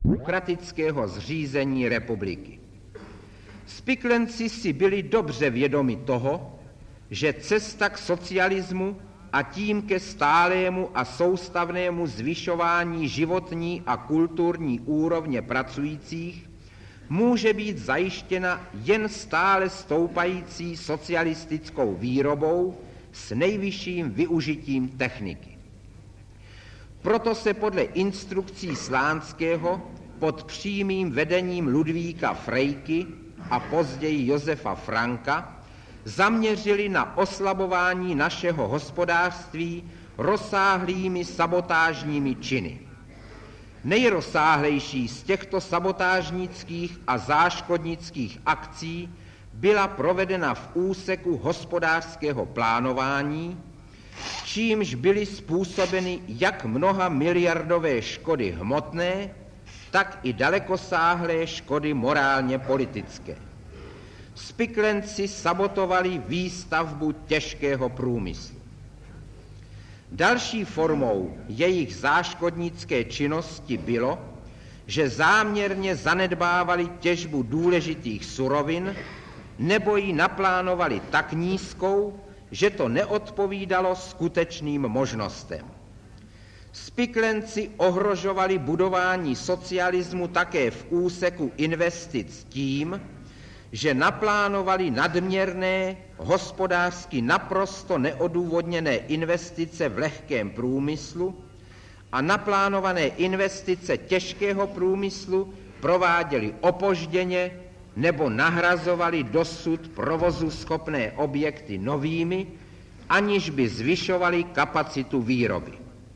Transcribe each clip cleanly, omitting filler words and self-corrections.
demokratického zřízení republiky. Spiklenci si byli dobře vědomi toho, že cesta k socialismu a tím ke stálému a soustavnému zvyšování životní a kulturní úrovně pracujících může být zajištěna jen stále stoupající socialistickou výrobou s nejvyšším využitím techniky. Proto se podle instrukcí Slánského pod přímým vedením Ludvíka Frejky a později Josefa Franka zaměřili na oslabování našeho hospodářství rozsáhlými sabotážními činy. Nejrozsáhlejší z těchto sabotážnických a záškodnických akcí byla provedena v úseku hospodářského plánování, čímž byly způsobeny jak mnoha miliardové škody hmotné, tak i dalekosáhlé škody morálně politické. Spiklenci sabotovali výstavbu těžkého průmyslu. Další formou jejich záškodnické činnosti bylo, že záměrně zanedbávali těžbu důležitých surovin nebo ji naplánovali tak nízkou, že to neodpovídalo skutečným možnostem. Spiklenci ohrožovali budování socialismu také v úseku investic tím, že naplánovali nadměrné, hospodářsky naprosto neodůvodněné investice v lehkém průmyslu a naplánované investice těžkého průmyslu prováděli opožděně nebo nahrazovali dosud provozuschopné objekty novými, aniž by zvyšovali kapacitu výroby.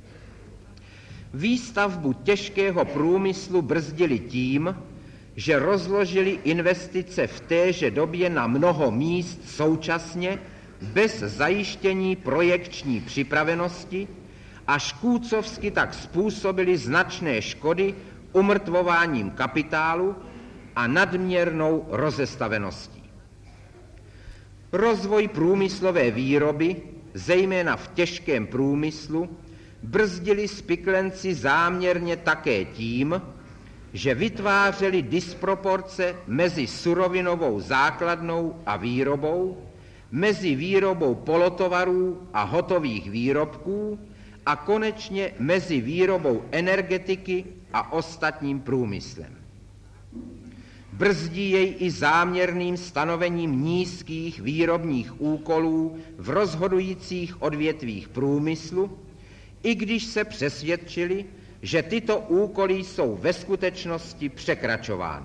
Výstavbu těžkého průmyslu brzdili tím, že rozložili investice v téže době na mnoho míst současně bez zajištění projekční připravenosti a škůdcovsky tak způsobili značné škody umrtvováním kapitálu a nadměrnou rozestaveností. Rozvoj průmyslové výroby, zejména v těžkém průmyslu, brzdili spiklenci záměrně také tím, že vytvářeli disproporce mezi surovinovou základnou a výrobou, mezi výrobou polotovarů a hotových výrobků a konečně mezi výrobou energetiky a ostatním průmyslem. Brzdí jej i záměrným stanovením nízkých výrobních úkolů v rozhodujících odvětvích průmyslu, i když se přesvědčili, že tyto úkoly jsou ve skutečnosti překračovány.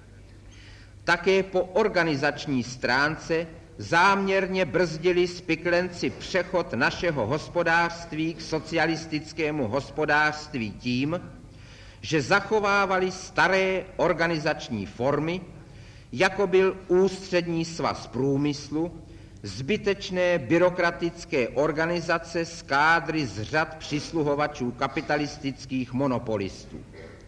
Také po organizační stránce záměrně brzdili spiklenci přechod našeho hospodářství k socialistickému hospodářství tím, že zachovávali staré organizační formy, jako byl Ústřední svaz průmyslu, zbytečné byrokratické organizace z kádry z řad přisluhovačů kapitalistických monopolistů.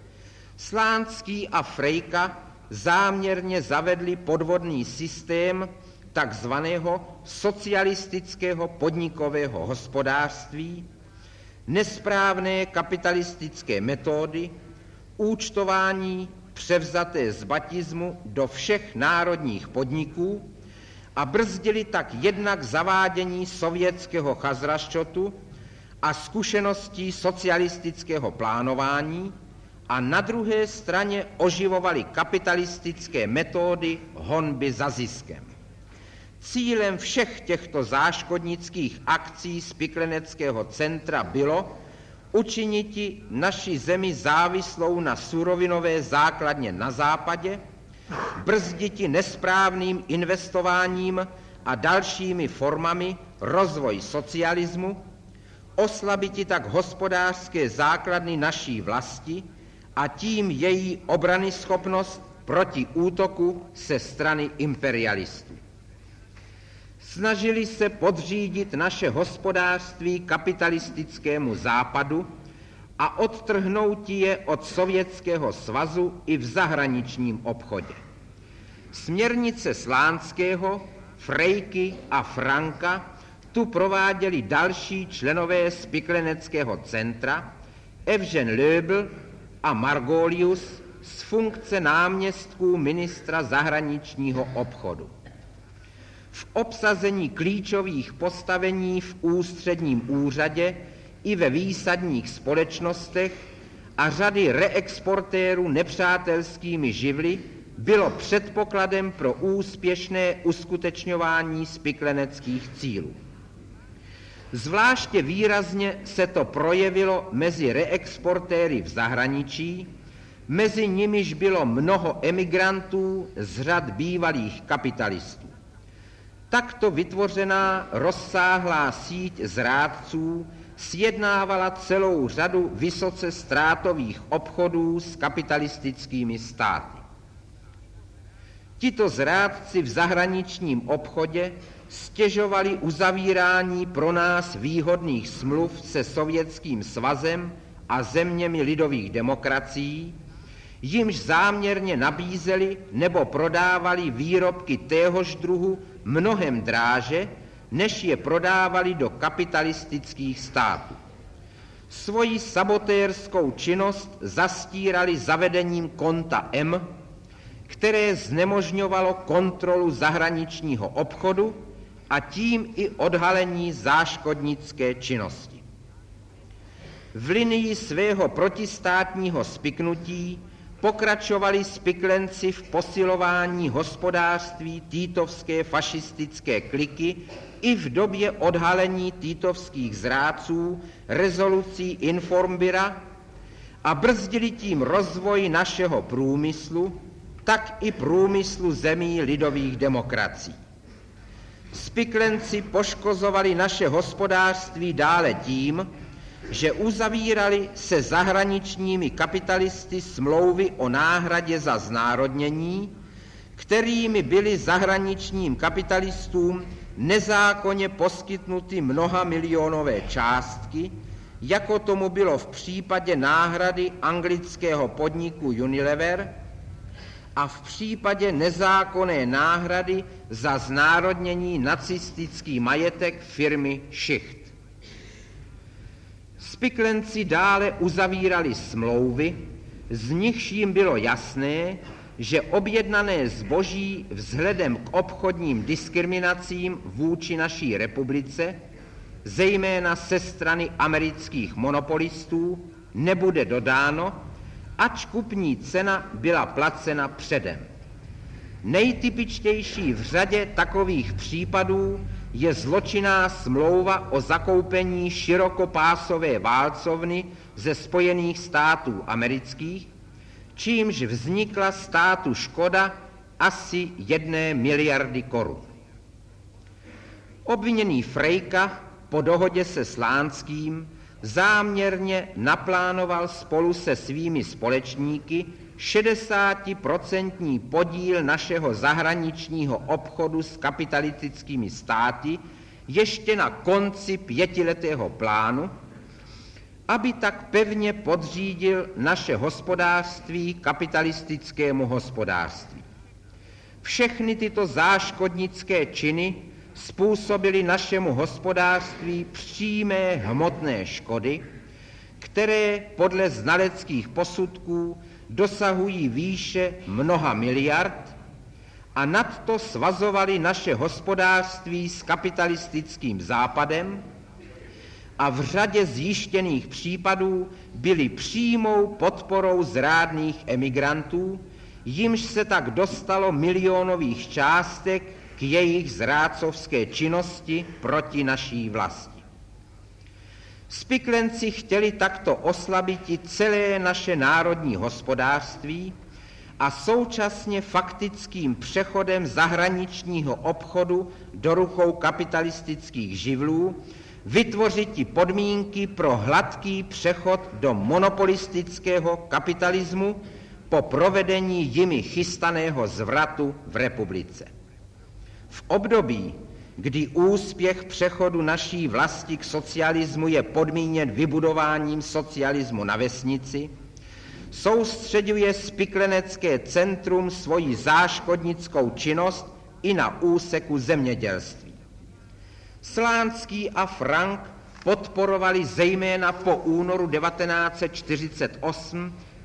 Slánský a Frejka záměrně zavedli podvodný systém takzvaného socialistického podnikového hospodářství, nesprávné kapitalistické metody, účtování převzaté z batismu do všech národních podniků a brzdili tak jednak zavádění sovětského chazraščotu a zkušeností socialistického plánování a na druhé straně oživovali kapitalistické metody honby za ziskem. Cílem všech těchto záškodnických akcí Spikleneckého centra bylo učiniti naši zemi závislou na surovinové základně na západě, brzditi nesprávným investováním a dalšími formami rozvoj socialismu, oslabiti tak hospodářské základny naší vlasti a tím její obranyschopnost proti útoku se strany imperialistů. Snažili se podřídit naše hospodářství kapitalistickému západu a odtrhnout je od Sovětského svazu i v zahraničním obchodě. Směrnice Slánského, Frejky a Franka tu prováděli další členové Spikleneckého centra, Evžen Löbl a Margolius, z funkce náměstků ministra zahraničního obchodu. V obsazení klíčových postavení v ústředním úřadě i ve výsadních společnostech a řady reexportérů nepřátelskými živly bylo předpokladem pro úspěšné uskutečňování spikleneckých cílů. Zvláště výrazně se to projevilo mezi reexportéry v zahraničí, mezi nimiž bylo mnoho emigrantů z řad bývalých kapitalistů. Takto vytvořená rozsáhlá síť zrádců sjednávala celou řadu vysoce ztrátových obchodů s kapitalistickými státy. Tito zrádci v zahraničním obchodě stěžovali uzavírání pro nás výhodných smluv se Sovětským svazem a zeměmi lidových demokracií, jimž záměrně nabízeli nebo prodávali výrobky téhož druhu mnohem dráže, než je prodávali do kapitalistických států. Svoji sabotérskou činnost zastírali zavedením konta M, které znemožňovalo kontrolu zahraničního obchodu a tím i odhalení záškodnické činnosti. V linii svého protistátního spiknutí pokračovali spiklenci v posilování hospodářství týtovské fašistické kliky i v době odhalení týtovských zrádců rezolucí Informbira a brzdili tím rozvoj našeho průmyslu, tak i průmyslu zemí lidových demokracií. Spiklenci poškozovali naše hospodářství dále tím, že uzavírali se zahraničními kapitalisty smlouvy o náhradě za znárodnění, kterými byly zahraničním kapitalistům nezákonně poskytnuty mnohamilionové částky, jako tomu bylo v případě náhrady anglického podniku Unilever a v případě nezákonné náhrady za znárodnění nacistický majetek firmy Schicht. Spiklenci dále uzavírali smlouvy, z nichž jim bylo jasné, že objednané zboží vzhledem k obchodním diskriminacím vůči naší republice, zejména ze strany amerických monopolistů, nebude dodáno, ač kupní cena byla placena předem. Nejtypičtější v řadě takových případů je zločinná smlouva o zakoupení širokopásové válcovny ze Spojených států amerických, čímž vznikla státu škoda asi 1 miliardy korun. Obviněný Frejka po dohodě se Slánským záměrně naplánoval spolu se svými společníky 60% podíl našeho zahraničního obchodu s kapitalistickými státy ještě na konci 5letého plánu, aby tak pevně podřídil naše hospodářství kapitalistickému hospodářství. Všechny tyto záškodnické činy způsobily našemu hospodářství přímé hmotné škody, které podle znaleckých posudků dosahují výše mnoha miliard a nadto svazovali naše hospodářství s kapitalistickým západem a v řadě zjištěných případů byly přímou podporou zrádných emigrantů, jimž se tak dostalo milionových částek k jejich zrádcovské činnosti proti naší vlasti. Spiklenci chtěli takto oslabit celé naše národní hospodářství a současně faktickým přechodem zahraničního obchodu do rukou kapitalistických živlů vytvořit podmínky pro hladký přechod do monopolistického kapitalismu po provedení jimi chystaného zvratu v republice. V období, kdy úspěch přechodu naší vlasti k socialismu je podmíněn vybudováním socialismu na vesnici, soustřeďuje spiklenecké centrum svoji záškodnickou činnost i na úseku zemědělství. Slánský a Frank podporovali zejména po únoru 1948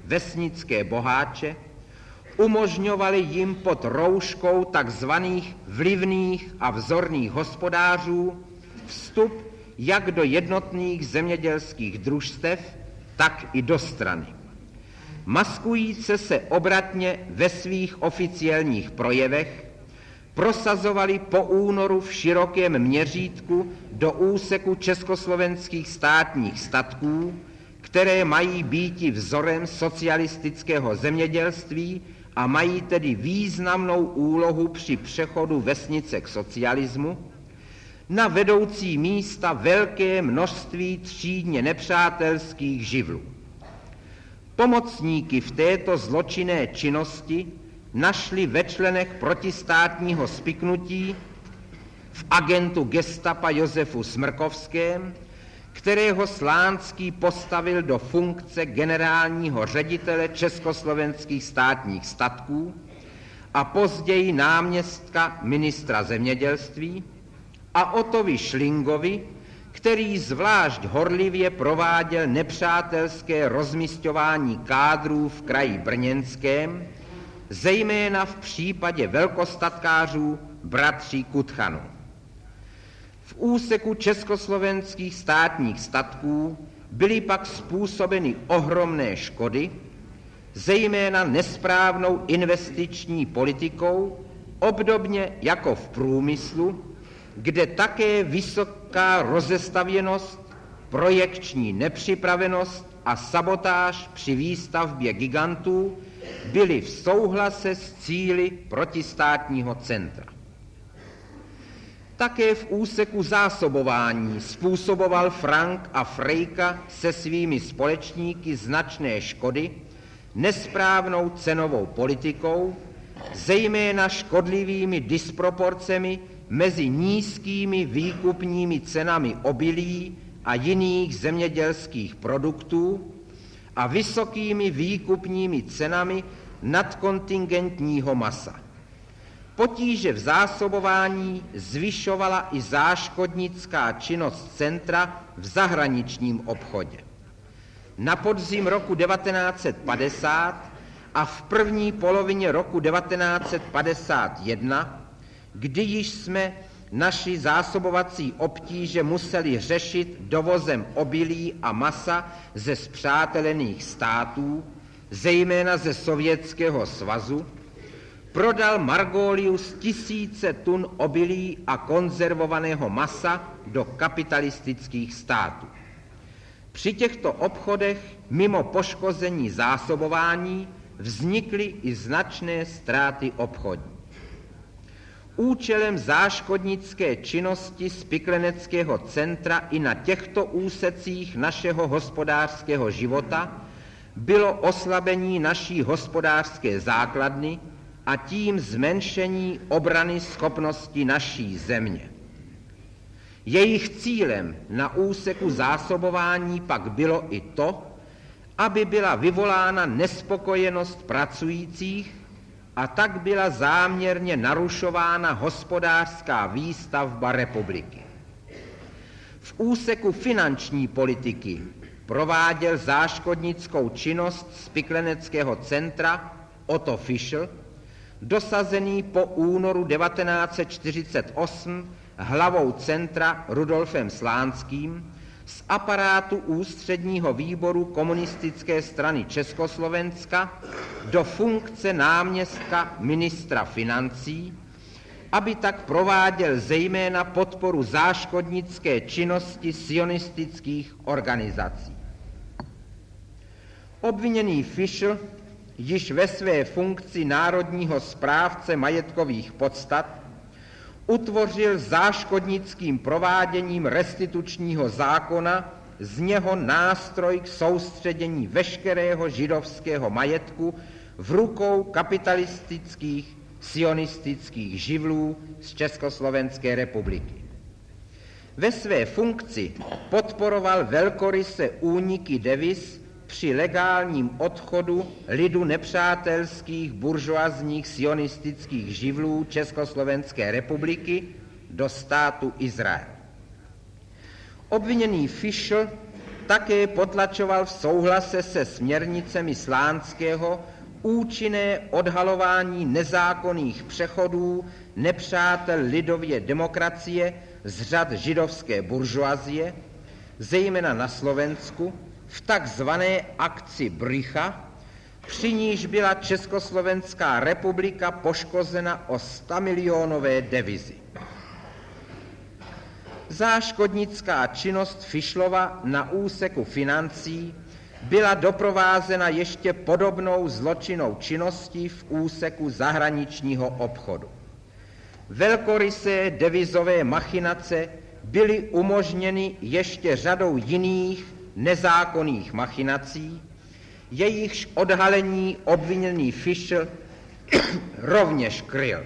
vesnické boháče, umožňovali jim pod rouškou takzvaných vlivných a vzorných hospodářů vstup jak do jednotných zemědělských družstev, tak i do strany. Maskujíce se obratně ve svých oficiálních projevech prosazovali po únoru v širokém měřítku do úseku československých státních statků, které mají býti vzorem socialistického zemědělství a mají tedy významnou úlohu při přechodu vesnice k socialismu, na vedoucí místa velké množství třídně nepřátelských živlů. Pomocníky v této zločinné činnosti našli ve členech protistátního spiknutí v agentu gestapa Josefu Smrkovském, kterého Slánský postavil do funkce generálního ředitele československých státních statků a později náměstka ministra zemědělství, a Otovi Šlingovi, který zvlášť horlivě prováděl nepřátelské rozmisťování kádrů v kraji brněnském, zejména v případě velkostatkářů bratří Kutchanů. V úseku československých státních statků byly pak způsobeny ohromné škody, zejména nesprávnou investiční politikou, obdobně jako v průmyslu, kde také vysoká rozestavěnost, projekční nepřipravenost a sabotáž při výstavbě gigantů byly v souhlase s cíli protistátního centra. Také v úseku zásobování způsoboval Frank a Frejka se svými společníky značné škody nesprávnou cenovou politikou, zejména škodlivými disproporcemi mezi nízkými výkupními cenami obilí a jiných zemědělských produktů a vysokými výkupními cenami nadkontingentního masa. Potíže v zásobování zvyšovala i záškodnická činnost centra v zahraničním obchodě. Na podzim roku 1950 a v první polovině roku 1951, kdy již jsme naši zásobovací obtíže museli řešit dovozem obilí a masa ze spřátelených států, zejména ze Sovětského svazu, prodal Margolius tisíce tun obilí a konzervovaného masa do kapitalistických států. Při těchto obchodech mimo poškození zásobování vznikly i značné ztráty obchodní. Účelem záškodnické činnosti spikleneckého centra i na těchto úsecích našeho hospodářského života bylo oslabení naší hospodářské základny a tím zmenšení obrany schopnosti naší země. Jejich cílem na úseku zásobování pak bylo i to, aby byla vyvolána nespokojenost pracujících a tak byla záměrně narušována hospodářská výstavba republiky. V úseku finanční politiky prováděl záškodnickou činnost spikleneckého centra Otto Fischl, dosazený po únoru 1948 hlavou centra Rudolfem Slánským z aparátu ústředního výboru komunistické strany Československa do funkce náměstka ministra financí, aby tak prováděl zejména podporu záškodnické činnosti sionistických organizací. Obviněný Fischl již ve své funkci národního správce majetkových podstat utvořil záškodnickým prováděním restitučního zákona z něho nástroj k soustředění veškerého židovského majetku v rukou kapitalistických sionistických živlů z Československé republiky. Ve své funkci podporoval velkoryse úniky deviz při legálním odchodu lidu nepřátelských buržoazních sionistických živlů Československé republiky do státu Izrael. Obviněný Fischl také potlačoval v souhlase se směrnicemi Slánského účinné odhalování nezákonných přechodů nepřátel lidově demokracie z řad židovské buržoazie, zejména na Slovensku, v takzvané akci Brycha, při níž byla Československá republika poškozena o 100milionové devizy. Záškodnická činnost Fischlova na úseku financí byla doprovázena ještě podobnou zločinnou činností v úseku zahraničního obchodu. Velkorysé devizové machinace byly umožněny ještě řadou jiných nezákonných machinací, jejichž odhalení obviněný Fischl rovněž kryl.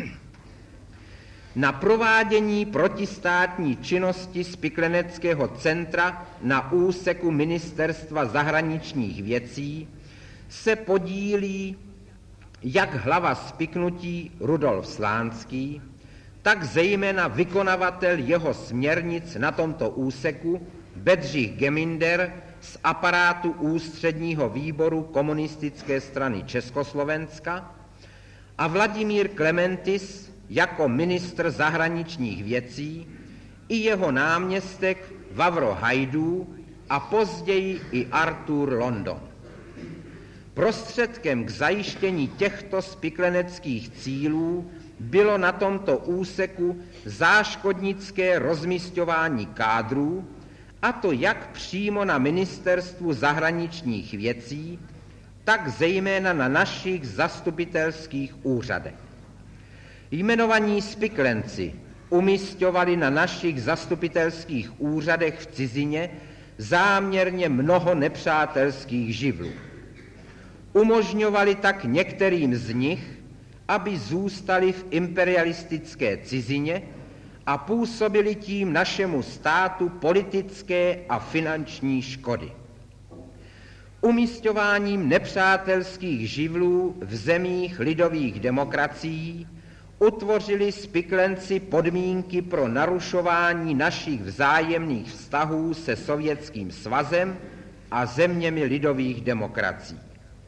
Na provádění protistátní činnosti Spikleneckého centra na úseku Ministerstva zahraničních věcí se podílí jak hlava spiknutí Rudolf Slánský, tak zejména vykonavatel jeho směrnic na tomto úseku Bedřich Geminder z aparátu Ústředního výboru Komunistické strany Československa a Vladimír Klementis jako ministr zahraničních věcí i jeho náměstek Vavro Hajdú a později i Arthur London. Prostředkem k zajištění těchto spikleneckých cílů bylo na tomto úseku záškodnické rozmisťování kádrů, a to jak přímo na Ministerstvu zahraničních věcí, tak zejména na našich zastupitelských úřadech. Jmenovaní spiklenci umisťovali na našich zastupitelských úřadech v cizině záměrně mnoho nepřátelských živlů. Umožňovali tak některým z nich, aby zůstali v imperialistické cizině a působili tím našemu státu politické a finanční škody. Umisťováním nepřátelských živlů v zemích lidových demokracií utvořili spiklenci podmínky pro narušování našich vzájemných vztahů se Sovětským svazem a zeměmi lidových demokracií.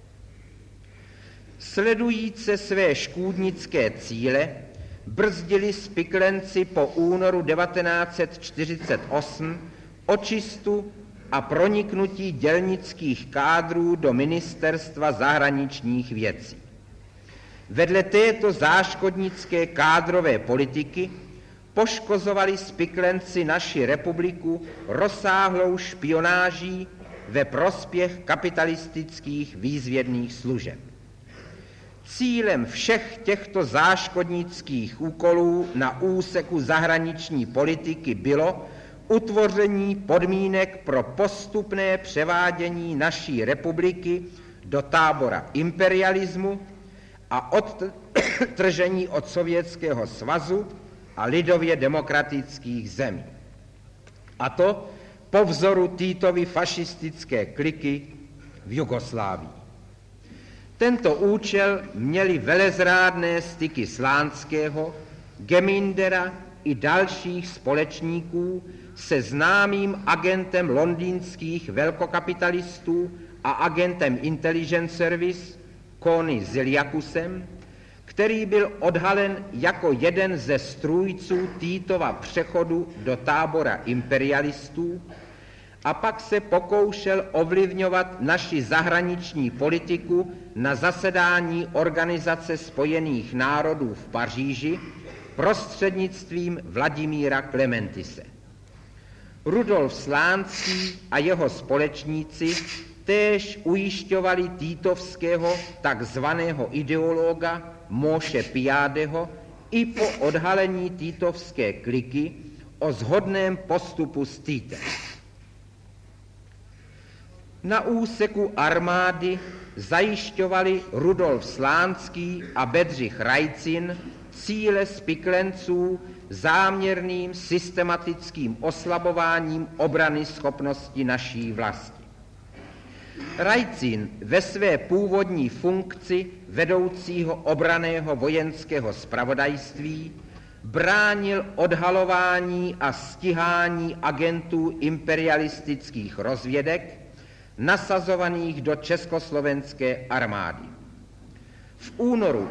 Sledujíce své škůdnické cíle brzdili spiklenci po únoru 1948 očistu a proniknutí dělnických kádrů do Ministerstva zahraničních věcí. Vedle této záškodnické kádrové politiky poškozovali spiklenci naši republiku rozsáhlou špionáží ve prospěch kapitalistických výzvědných služeb. Cílem všech těchto záškodnických úkolů na úseku zahraniční politiky bylo utvoření podmínek pro postupné převádění naší republiky do tábora imperialismu a odtržení od Sovětského svazu a lidově demokratických zemí. A to po vzoru Titovy fašistické kliky v Jugoslávii. Tento účel měli velezrádné styky Slánského, Gemindera i dalších společníků se známým agentem londýnských velkokapitalistů a agentem Intelligence Service Kony Ziliakusem, který byl odhalen jako jeden ze strůjců Titova přechodu do tábora imperialistů a pak se pokoušel ovlivňovat naši zahraniční politiku na zasedání Organizace spojených národů v Paříži prostřednictvím Vladimíra Klementise. Rudolf Slánský a jeho společníci též ujišťovali titovského takzvaného ideologa Moše Pijádeho i po odhalení titovské kliky o shodném postupu s Titem. Na úseku armády zajišťovali Rudolf Slánský a Bedřich Rajcin cíle spiklenců záměrným systematickým oslabováním obrany schopnosti naší vlasti. Rajcin ve své původní funkci vedoucího obranného vojenského zpravodajství bránil odhalování a stíhání agentů imperialistických rozvědek nasazovaných do československé armády. V únoru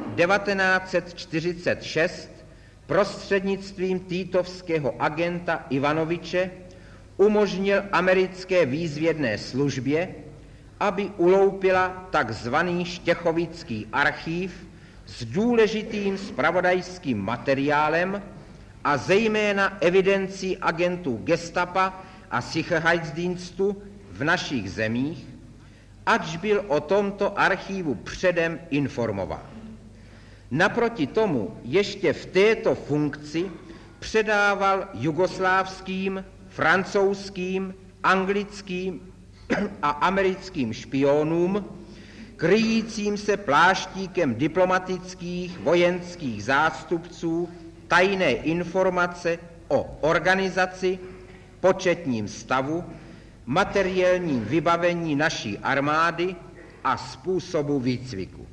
1946 prostřednictvím týtovského agenta Ivanoviče umožnil americké výzvědné službě, aby uloupila takzvaný Štěchovický archív s důležitým zpravodajským materiálem a zejména evidencí agentů gestapa a Sicherheitsdienstu v našich zemích, ač byl o tomto archívu předem informován. Naproti tomu ještě v této funkci předával jugoslávským, francouzským, anglickým a americkým špionům, kryjícím se pláštíkem diplomatických vojenských zástupců, tajné informace o organizaci, početním stavu, materiálním vybavení naší armády a způsobu výcviku.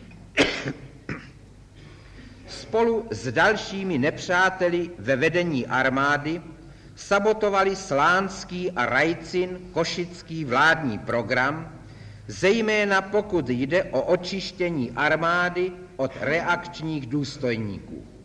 Spolu s dalšími nepřáteli ve vedení armády sabotovali Slánský a Rajcin košický vládní program, zejména pokud jde o očištění armády od reakčních důstojníků.